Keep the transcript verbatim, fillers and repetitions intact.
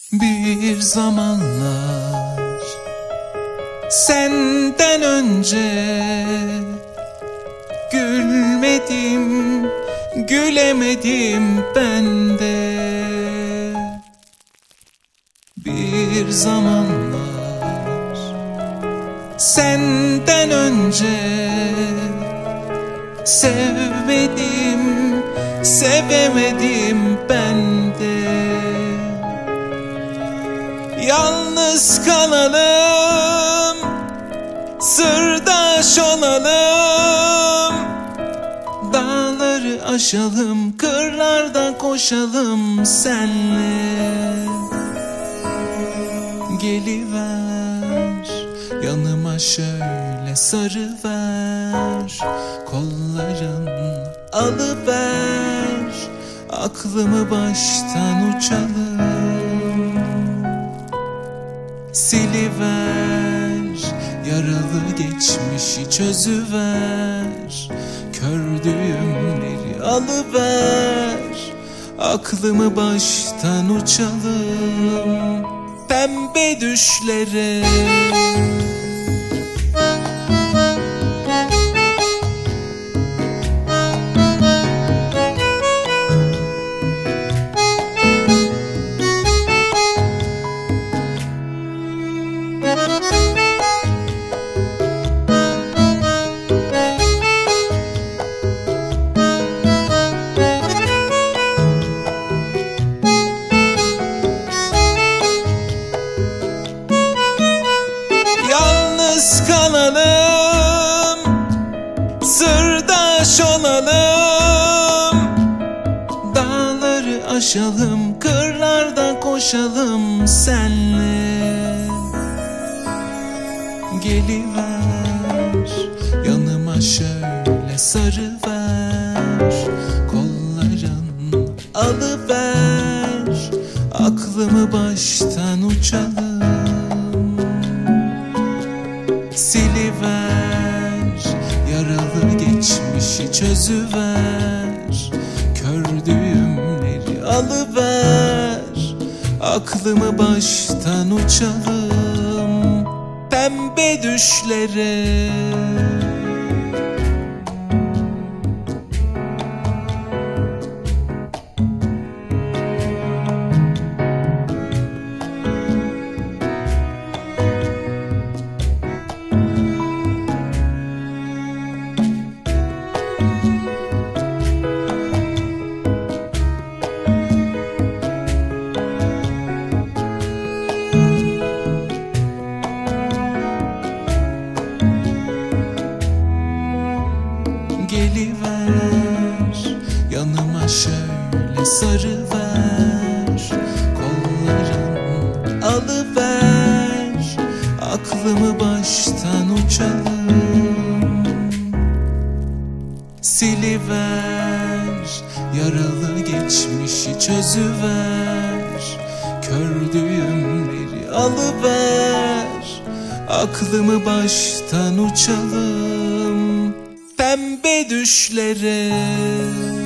Bir zamanlar senden önce gülmedim, gülemedim ben de. Bir zamanlar senden önce sevmedim, sevemedim ben de. Yalnız kalalım, sırdaş olalım, dağları aşalım, kırlarda koşalım senle. Geliver, yanıma şöyle sarıver, kolların alıver, aklımı baştan uçalım. Siliver, yaralı geçmişi çözüver, kör düğümleri alıver, aklımı baştan uçalım pembe düşlere. Kalalım, sırdaş olalım, dağları aşalım, kırlarda koşalım senle. Geliver, yanıma şöyle sarıver, kolların alıver, aklımı baştan uçalım. Siliver, yaralı geçmişi çözüver, kör düğümleri alıver, aklımı baştan uçalım pembe düşlere. Geliver, yanıma şöyle sarıver, kolların alıver, aklımı baştan uçalım. Siliver, yaralı geçmişi çözüver, kör düğümleri alıver, aklımı baştan uçalım pembe düşlere.